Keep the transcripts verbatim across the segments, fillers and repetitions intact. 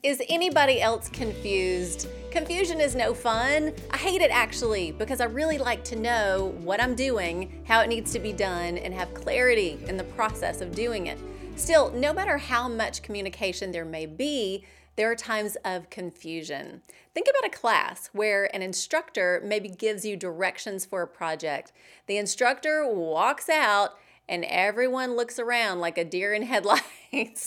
Is anybody else confused? Confusion is no fun. I hate it actually because I really like to know what I'm doing, how it needs to be done, and have clarity in the process of doing it. Still, no matter how much communication there may be, there are times of confusion. Think about a class where an instructor maybe gives you directions for a project. The instructor walks out and everyone looks around like a deer in headlights.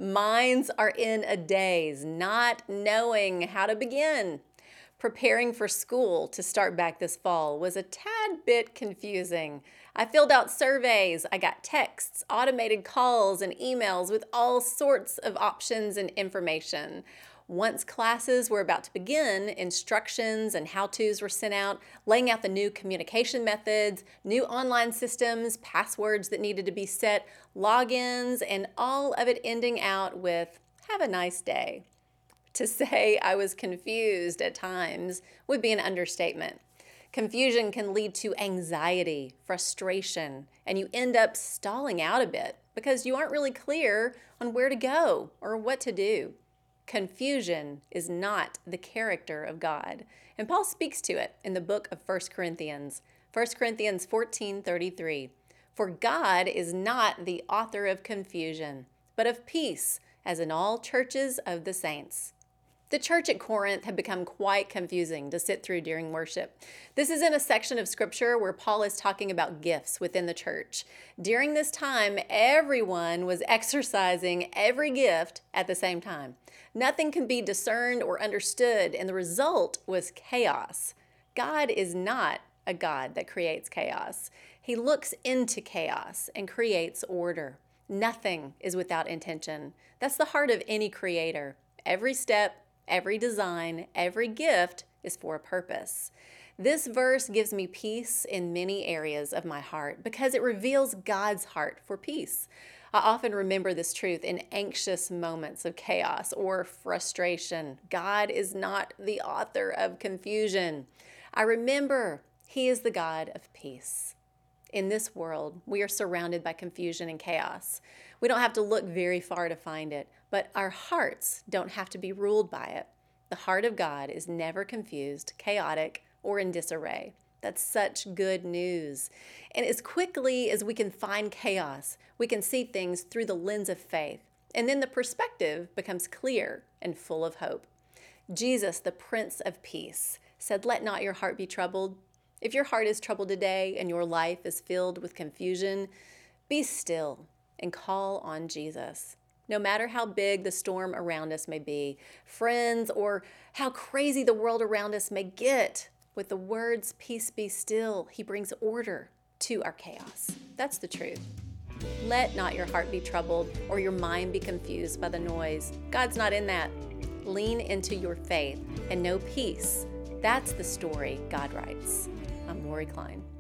Minds are in a daze, not knowing how to begin. Preparing for school to start back this fall was a tad bit confusing. I filled out surveys, I got texts, automated calls, and emails with all sorts of options and information. Once classes were about to begin, instructions and how-tos were sent out, laying out the new communication methods, new online systems, passwords that needed to be set, logins, and all of it ending out with, "Have a nice day." To say I was confused at times would be an understatement. Confusion can lead to anxiety, frustration, and you end up stalling out a bit because you aren't really clear on where to go or what to do. Confusion is not the character of God, and Paul speaks to it in the book of First Corinthians. First Corinthians fourteen thirty-three. For God is not the author of confusion, but of peace, as in all churches of the saints. The church at Corinth had become quite confusing to sit through during worship. This is in a section of scripture where Paul is talking about gifts within the church. During this time, everyone was exercising every gift at the same time. Nothing can be discerned or understood, and the result was chaos. God is not a God that creates chaos. He looks into chaos and creates order. Nothing is without intention. That's the heart of any creator. Every step, every design, every gift is for a purpose. This verse gives me peace in many areas of my heart because it reveals God's heart for peace. I often remember this truth in anxious moments of chaos or frustration. God is not the author of confusion. I remember He is the God of peace. In this world, we are surrounded by confusion and chaos. We don't have to look very far to find it, but our hearts don't have to be ruled by it. The heart of God is never confused, chaotic, or in disarray. That's such good news. And as quickly as we can find chaos, we can see things through the lens of faith. And then the perspective becomes clear and full of hope. Jesus, the Prince of Peace, said, "Let not your heart be troubled." If your heart is troubled today and your life is filled with confusion, be still and call on Jesus. No matter how big the storm around us may be, friends, or how crazy the world around us may get, with the words, "Peace, be still," He brings order to our chaos. That's the truth. Let not your heart be troubled or your mind be confused by the noise. God's not in that. Lean into your faith and know peace. That's the story God writes. I'm Lori Klein.